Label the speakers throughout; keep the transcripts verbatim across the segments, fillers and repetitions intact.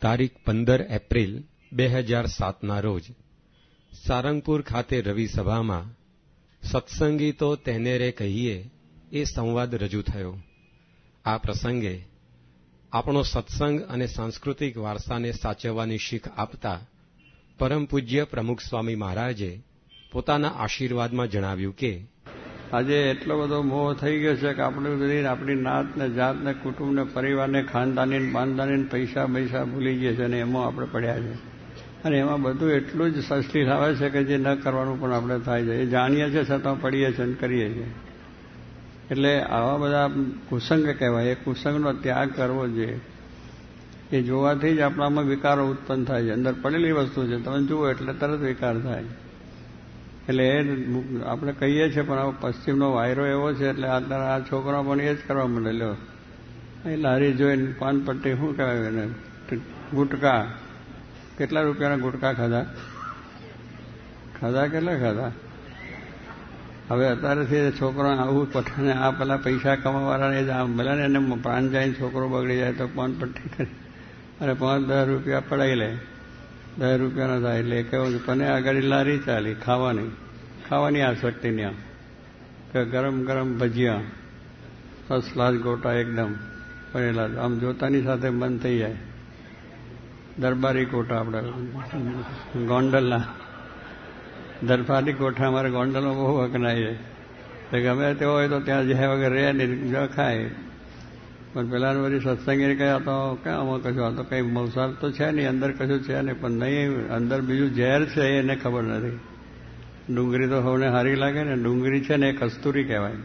Speaker 1: તારીખ પંદર એપ્રિલ બે હજાર સાતના રોજ સારંગપુર ખાતે રવિ સભામાં સત્સંગી તો તેને રે કહીએ એ સંવાદ રજૂ થયો. આ પ્રસંગે આપણો સત્સંગ અને સાંસ્કૃતિક વારસાને સાચવવાની શીખ આપતા પરમ પૂજ્ય પ્રમુખ સ્વામી મહારાજે પોતાના આશીર્વાદમાં જણાવ્યું કે
Speaker 2: આજે એટલો બધો મોહ થઈ ગયો છે કે આપણે બધી આપણી નાત ને જાત ને કુટુંબ ને પરિવારને ખાનદાની બાંધદાની પૈસા પૈસા ભૂલી ગયા છે અને એમાં આપણે પડ્યા છે. અને એમાં બધું એટલું જ સસ્તી આવે છે કે જે ન કરવાનું પણ આપણે થાય છે. એ જાણીએ છીએ છતાં પડીએ છીએ અને કરીએ છીએ. એટલે આવા બધા કુસંગ કહેવાય. એ કુસંગનો ત્યાગ કરવો જોઈએ. એ જોવાથી જ આપણામાં વિકારો ઉત્પન્ન થાય છે. અંદર પડેલી વસ્તુ છે, તમે જુઓ એટલે તરત વિકાર થાય. એટલે એ આપણે કહીએ છીએ પણ પશ્ચિમનો વાયરો એવો છે એટલે અત્યારે આ છોકરા પણ એ જ કરવા માંડેલો. એ લારી જોઈને પાનપટ્ટી શું કહેવાય એને ગુટકા, કેટલા રૂપિયાના ગુટકા ખાધા ખાધા કેટલા ખાધા હવે અત્યારેથી છોકરો આવું પઠાને આ પેલા પૈસા કમાવાળાને જ આમ ભલે ને એને પ્રાણ જાય છોકરો બગડી જાય તો પાનપટ્ટી કરી અને પાંચ દસ રૂપિયા પડાવી લે. દસ રૂપિયાના થાય એટલે કેવું પણ આગળ લારી ચાલી ખાવાની ખાવાની આસક્તિ ત્યાં કે ગરમ ગરમ ભજીયા ફર્સ્ટ ક્લાસ ગોટા એકદમ પડેલા આમ જોતાની સાથે મન થઈ જાય. દરબારી ગોટા આપણે ગોંડલના દરબારી ગોઠા અમારે ગોંડલમાં બહુ વખણાય છે. ગમે તે હોય તો ત્યાં જ્યાં વગર રહે ને જો ખાય. પણ પેલા વળી સત્સંગી કહ્યા તો ક્યાં આમાં કશું આ તો કંઈ મવસાર તો છે નહીં, અંદર કશું છે નહીં, પણ નહીં અંદર બીજું ઝેર છે એને ખબર નથી. ડુંગળી તો સૌને સારી લાગે ને, ડુંગળી છે ને એ કસ્તુરી કહેવાય.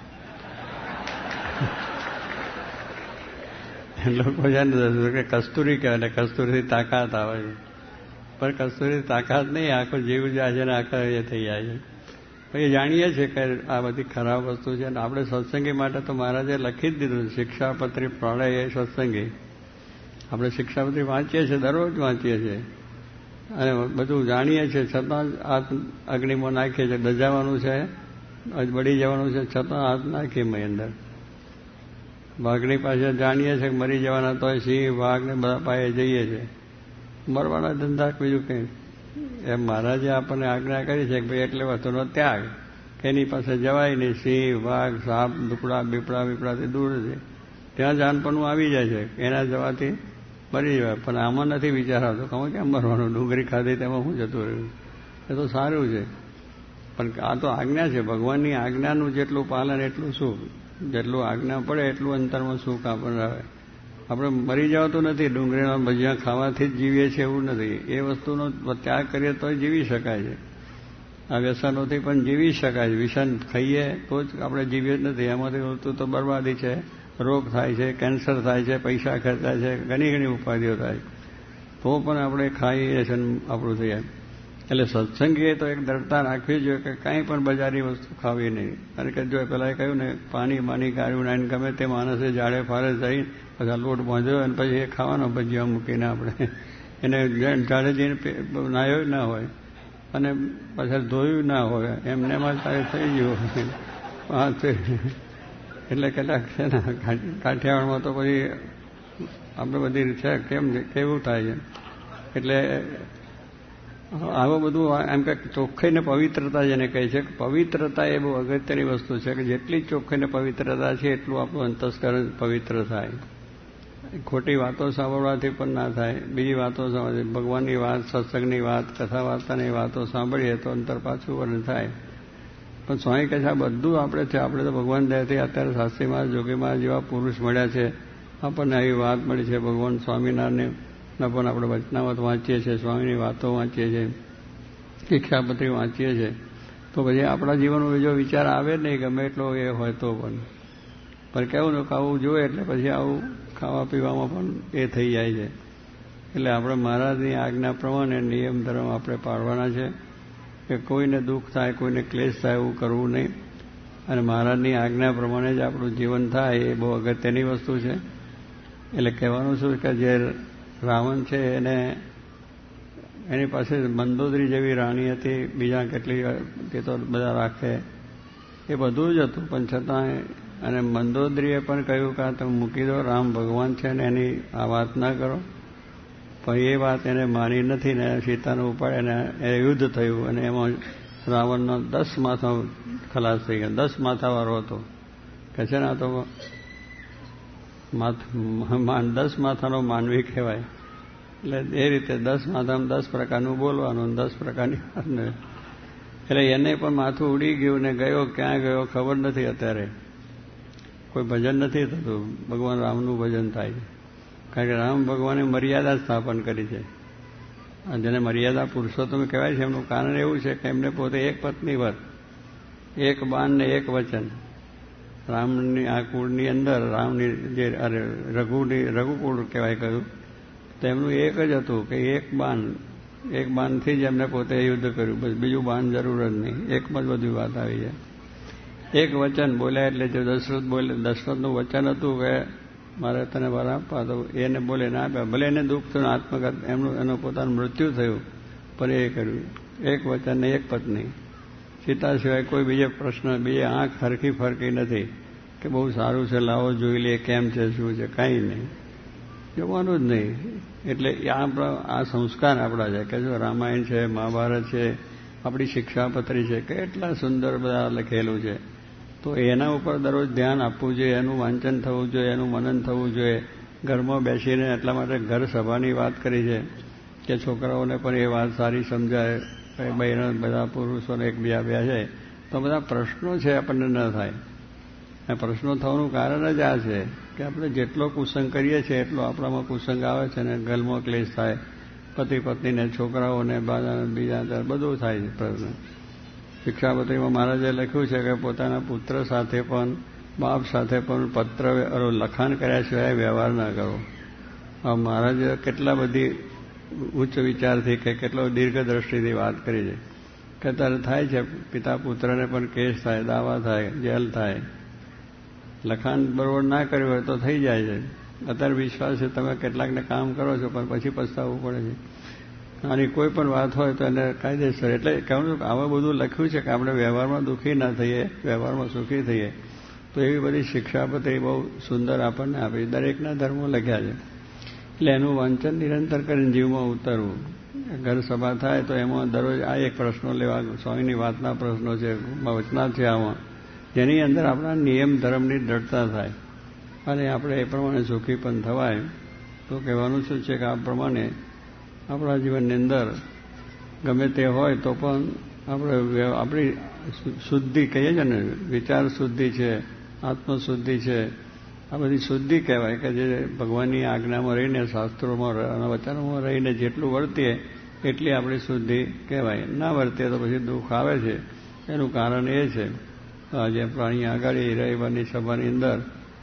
Speaker 2: લોકો છે ને કે કસ્તુરી કહેવાય ને કસ્તુરીથી તાકાત આવે છે. પણ કસ્તુરી તાકાત નહીં, આખો જીવ જાય છે ને આખા એ થઈ જાય છે. એ જાણીએ છીએ કે આ બધી ખરાબ વસ્તુ છે. અને આપણે સત્સંગી માટે તો મહારાજે લખી જ દીધું શિક્ષાપત્રી પ્રણય એ સત્સંગી. આપણે શિક્ષાપત્રી વાંચીએ છીએ, દરરોજ વાંચીએ છીએ અને બધું જાણીએ છીએ, છતાં હાથ અગ્નિમાં નાખીએ છીએ. દજાવાનું છે, બળી જવાનું છે, છતાં હાથ નાખીએ મેં અંદર. વાઘની પાસે જાણીએ છીએ કે મરી જવાના તોય સિંહ વાઘ ને બધા પાસે જઈએ છીએ. મરવાના ધંધા બીજું કંઈ. એમ મહારાજે આપણને આજ્ઞા કરી છે કે ભાઈ એટલે વસ્તુનો ત્યાગ કે એની પાસે જવાય નહીં. સિંહ વાઘ સાપ દુપડા બીપડા બીપડાથી દૂર છે. ત્યાં જાનપણું આવી જાય છે, એના જવાથી મરી જવાય. પણ આમાં નથી વિચાર આવતો કહું કેમ મરવાનું, ડુંગળી ખાધી તેમાં શું જતું રહ્યું. એ તો સારું છે પણ આ તો આજ્ઞા છે. ભગવાનની આજ્ઞાનું જેટલું પાલન એટલું સુખ, જેટલું આજ્ઞા પડે એટલું અંતરમાં સુખ આપણને આવે. આપણે મરી જવાતું નથી. ડુંગળીના ભજીયા ખાવાથી જ જીવીએ છીએ એવું નથી. એ વસ્તુનો ત્યાગ કરીએ તો જીવી શકાય છે. આ વ્યસનોથી પણ જીવી શકાય છે. વ્યસન ખાઈએ તો જ આપણે જીવીએ જ નથી. એમાંથી વસ્તુ તો બરબાદી છે, રોગ થાય છે, કેન્સર થાય છે, પૈસા ખર્ચાય છે, ઘણી ઘણી ઉપાધિઓ થાય. તો પણ આપણે ખાઈએ છે આપણું થઈ જાય. એટલે સત્સંગીએ તો એક દ્રઢતા રાખવી જોઈએ કે કાંઈ પણ બજારી વસ્તુ ખાવી નહીં. કારણ કે જો પેલા એ કહ્યું ને પાણી માની ગાળ્યું નાઈને ગમે તે માણસે જાડે ફારે જઈ પછી લોટ બાંધ્યો અને પછી એ ખાવાનો ભજીયા મૂકીને આપણે એને જાડે જઈને નાયો ના હોય અને પાછળ ધોયું ના હોય, એમને એમાં તારે થઈ ગયું હાથ. એટલે કેટલાક છે ને કાઠિયાવાડમાં તો પછી આપણે બધી છે કેમ કેવું થાય છે. એટલે આવું બધું એમ કે ચોખ્ખાઈ ને પવિત્રતા જેને કહે છે. પવિત્રતા એ બહુ અગત્યની વસ્તુ છે કે જેટલી ચોખ્ખાઈ ને પવિત્રતા છે એટલું આપણું અંતસ્કરણ પવિત્ર થાય. ખોટી વાતો સાંભળવાથી પણ ના થાય. બીજી વાતો સાંભળે ભગવાનની વાત, સત્સંગની વાત, કથા વાર્તાની વાતો સાંભળીએ તો અંતર પાછું વર્ણ થાય. પણ સ્વામી કહે છે આ બધું આપણે છે. આપણે તો ભગવાન દયાથી અત્યારે શાસ્ત્રીમાં જોગીમાં જેવા પુરુષ મળ્યા છે, આપણને આવી વાત મળી છે. ભગવાન સ્વામિનારાયણ ના પણ આપણે વચનામત વાંચીએ છીએ, સ્વામીની વાતો વાંચીએ છીએ, શિક્ષાપત્રી વાંચીએ છીએ. તો પછી આપણા જીવનમાં બીજો વિચાર આવે જ નહીં ગમે એટલો એ હોય તો પણ. પણ કેવું ને ખાવું જોઈએ એટલે પછી આવું ખાવા પીવામાં પણ એ થઈ જાય છે. એટલે આપણે મહારાજની આજ્ઞા પ્રમાણે નિયમ ધર્મ આપણે પાળવાના છે કે કોઈને દુઃખ થાય, કોઈને ક્લેશ થાય એવું કરવું નહીં. અને મહારાજની આજ્ઞા પ્રમાણે જ આપણું જીવન થાય એ બહુ અગત્યની વસ્તુ છે. એટલે કહેવાનું શું કે જે રાવણ છે એને એની પાસે મંદોદરી જેવી રાણી હતી, બીજા કેટલી કે તો બધા રાખે, એ બધું જ હતું. પણ છતાં અને મંદોદરીએ પણ કહ્યું કે તમે મૂકી દો, રામ ભગવાન છે ને એની આ વાત ના કરો. પણ એ વાત એને માની નથી ને સીતાને ઉપાડીને એ યુદ્ધ થયું અને એમાં રાવણનો દસ માથા ખલાસ થઈ ગયા. દસ માથાવાળો હતો કે છે ને આ તો દસ માથાનો માનવી કહેવાય. એટલે એ રીતે દસ માથામાં દસ પ્રકારનું બોલવાનું, દસ પ્રકારની વાત ને. એટલે એને પણ માથું ઉડી ગયું ને ગયો ક્યાં ગયો ખબર નથી. અત્યારે કોઈ ભજન નથી થતું. ભગવાન રામનું ભજન થાય છે, કારણ કે રામ ભગવાને મર્યાદા સ્થાપન કરી છે. જેને મર્યાદા પુરુષોત્તમ કહેવાય છે એમનું કારણ એવું છે કે એમને પોતે એક પત્ની વર, એક બાન ને એક વચન. રામની આ કુળની અંદર રામની જે રઘુની રઘુકુળ કહેવાય કહ્યું તો એમનું એક જ હતું કે એક બાન, એક બાનથી જ એમને પોતે યુદ્ધ કર્યું. બસ બીજું બાન જરૂર જ નહીં, એકમાં જ બધી વાત આવી જાય. એક વચન બોલ્યા એટલે જે દશરથ બોલે, દશરથનું વચન હતું કે મારે તને વર આપવા, તો એને બોલે ના આપ્યા. ભલે એને દુઃખ થયું, આત્મઘાત એમનું એનું પોતાનું મૃત્યુ થયું, પણ એ કર્યું. એક વચન ને એક પત્ની. સીતા સિવાય કોઈ બીજે પ્રશ્ન, બીજે આંખ હરખી ફરકી નથી કે બહુ સારું છે, લાવો જોઈ લે કેમ છે શું છે, કાંઈ નહીં, જોવાનું જ નહીં. એટલે આ સંસ્કાર આપણા છે કે જો રામાયણ છે, મહાભારત છે, આપણી શિક્ષાપત્રી છે, કેટલા સુંદર બધા લખેલું છે. તો એના ઉપર દરરોજ ધ્યાન આપવું જોઈએ, એનું વાંચન થવું જોઈએ, એનું મનન થવું જોઈએ. ઘરમાં બેસીને એટલા માટે ઘર સભાની વાત કરી છે કે છોકરાઓને પણ એ વાત સારી સમજાય. બહેનો બધા પુરુષોને એકબીજા બે છે તો બધા પ્રશ્નો છે આપણને ન થાય. આ પ્રશ્નો થવાનું કારણ જ આ છે કે આપણે જેટલો કુસંગ કરીએ છીએ એટલો આપણામાં કુસંગ આવે છે ને ઘરમાં ક્લેશ થાય. પતિ પત્નીને, છોકરાઓને, બીજા બધું થાય છે પ્રશ્ન. શિક્ષાપત્રીમાં મહારાજે લખ્યું છે કે પોતાના પુત્ર સાથે પણ, બાપ સાથે પણ પત્ર લખાણ કર્યા સિવાય વ્યવહાર ના કરો. મહારાજે કેટલા બધી ઉચ્ચ વિચારથી કે કેટલો દીર્ઘ દ્રષ્ટિથી વાત કરી છે કે ત્યારે થાય છે પિતા પુત્રને પણ કેસ થાય, દાવા થાય, જેલ થાય. લખાણ બરોબર ના કર્યું હોય તો થઈ જાય છે. અત્યારે વિશ્વાસ છે તમે કેટલાકને કામ કરો છો પણ પછી પસ્તાવવું પડે છે. આની કોઈ પણ વાત હોય તો એને કાયદેસર. એટલે કહું છું કે આવા બધું લખ્યું છે કે આપણે વ્યવહારમાં દુઃખી ના થઈએ, વ્યવહારમાં સુખી થઈએ. તો એવી બધી શિક્ષાપત્રી બહુ સુંદર આપણને આપી. દરેકના ધર્મો લખ્યા છે. એટલે એનું વાંચન નિરંતર કરીને જીવમાં ઉતરવું. ઘર સભા થાય તો એમાં દરરોજ આ એક પ્રશ્નો લેવા, સ્વામીની વાતના પ્રશ્નો છે, વચના છે આમાં, જેની અંદર આપણા નિયમ ધર્મની દ્રઢતા થાય અને આપણે એ પ્રમાણે સુખી પણ થવાય. તો કહેવાનું શું છે કે આ પ્રમાણે આપણા જીવનની અંદર ગમે તે હોય તો પણ આપણે આપણી શુદ્ધિ કહીએ છીએ ને, વિચાર શુદ્ધિ છે, આત્મશુદ્ધિ છે, આ બધી શુદ્ધિ કહેવાય કે જે ભગવાનની આજ્ઞામાં રહીને, શાસ્ત્રોમાં અને વચનોમાં રહીને જેટલું વર્તીએ એટલી આપણી શુદ્ધિ કહેવાય. ના વર્તીએ તો પછી દુઃખ આવે છે. એનું કારણ એ છે આજે પ્રાણી આગળ રવિવારની સભાની અંદર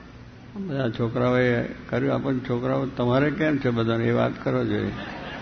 Speaker 2: બધા છોકરાઓએ કર્યું. આપણને છોકરાઓ તમારે કેમ છે બધાને એ વાત કરો જોઈએ.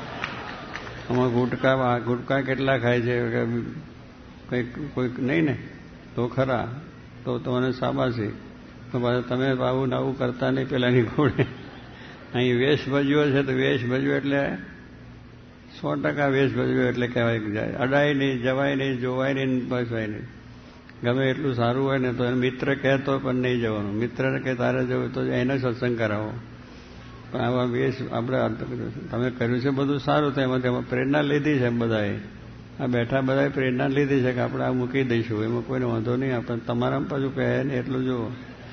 Speaker 2: આમાં ગુટકા ગુટકા કેટલા ખાય છે કે કંઈક કોઈક નહીં ને તો ખરા, તો તમને શાબાશી. તો પાછા તમે આવું આવું કરતા નહીં પેલાની ઘોડે. અહીં વેશ ભજ્યો છે તો વેશ ભજ્યો એટલે સો ટકા વેશ ભજ્યો એટલે કહેવાય જાય. અડાય નહીં, જવાય નહીં, જોવાય નહીં, બસવાય નહીં. ગમે એટલું સારું હોય ને તો એને મિત્ર કહેતો પણ નહીં જવાનું. મિત્રને કે તારે જવું તો એને સત્સંગ કરાવો. પણ આવા વેશ આપણે તમે કર્યું છે બધું સારું, તો એમાંથી એમાં પ્રેરણા લીધી છે. એમ બધાએ આ બેઠા બધાએ પ્રેરણા લીધી છે કે આપણે આ મૂકી દઈશું, એમાં કોઈને વાંધો નહીં. આપણે તમારામાં પાછું કહે ને એટલું જુઓ.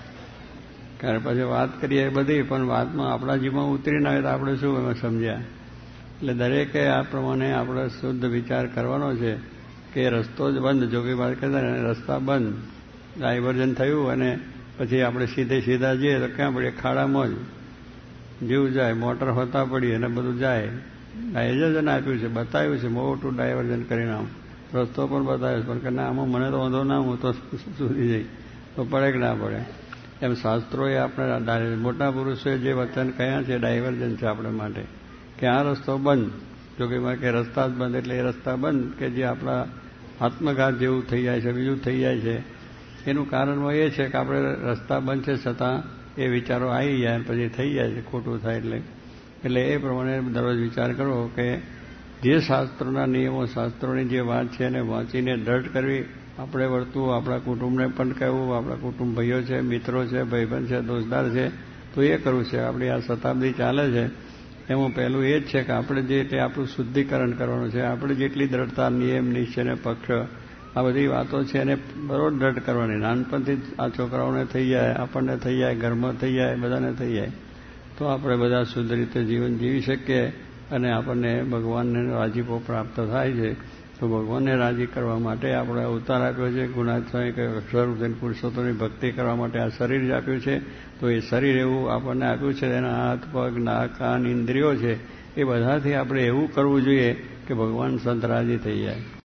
Speaker 2: કારણ પછી વાત કરીએ બધી, પણ વાતમાં આપણા જીવમાં ઉતરી ના આવે તો આપણે શું એમાં સમજ્યા. એટલે દરેકે આ પ્રમાણે આપણે શુદ્ધ વિચાર કરવાનો છે કે રસ્તો જ બંધ. જોગી વાત કહેતા ને રસ્તા બંધ, ડાયવર્જન થયું અને પછી આપણે સીધે સીધા જઈએ તો ક્યાં પડીએ? ખાડામાં જ જીવ જાય. મોટર હોતા પડી અને બધું જાય. ડાયવર્જન આપ્યું છે, બતાવ્યું છે, મોટું ડાયવર્જન કરીને આમ રસ્તો પણ બતાવ્યો છે, પણ કે ના આમાં મને તો વાંધો ના, હું તો સુધી જઈ તો પડે કે ના પડે. એમ શાસ્ત્રોએ આપણે મોટા પુરુષોએ જે વચન કહ્યા છે ડાયવર્જન છે આપણે માટે કે આ રસ્તો બંધ. જો કે કે રસ્તા જ બંધ એટલે એ રસ્તા બંધ કે જે આપણા આત્મઘાત જેવું થઈ જાય છે, બીજું થઈ જાય છે. એનું કારણ એ છે કે આપણે રસ્તા બંધ છે છતાં એ વિચારો આવી જાય પછી થઈ જાય છે, ખોટું થાય એટલે. એટલે એ પ્રમાણે દરરોજ વિચાર કરો કે જે શાસ્ત્રોના નિયમો, શાસ્ત્રોની જે વાત છે એને વાંચીને દ્રઢ કરવી. આપણે વર્તવું, આપણા કુટુંબને પણ કહેવું, આપણા કુટુંબ ભાઈઓ છે, મિત્રો છે, ભાઈબંધ છે, દોસ્તદાર છે, તો એ કરવું છે. આપણી આ શતાબ્દી ચાલે છે એમાં પહેલું એ જ છે કે આપણે જે તે આપણું શુદ્ધિકરણ કરવાનું છે. આપણે જેટલી દ્રઢતા, નિયમ, નિશ્ચય અને પક્ષ આ બધી વાતો છે એને બરોબર દ્રઢ કરવાની. નાનપણથી આ છોકરાઓને થઈ જાય, આપણને થઈ જાય, ઘરમાં થઈ જાય, બધાને થઈ જાય તો આપણે બધા શુદ્ધ રીતે જીવન જીવી શકીએ અને આપણને ભગવાનને રાજીપો પ્રાપ્ત થાય છે. તો ભગવાનને રાજી કરવા માટે આપણે અવતાર આપ્યો છે. ગુણાત્માએ અક્ષર પુરુષોત્તમની ભક્તિ કરવા માટે આ શરીર જ આપ્યું છે. તો એ શરીર એવું આપણને આપ્યું છે, એના હાથ, પગ, નાક, કાન, ઇન્દ્રિયો છે, એ બધાથી આપણે એવું કરવું જોઈએ કે ભગવાન સંત રાજી થઈ જાય.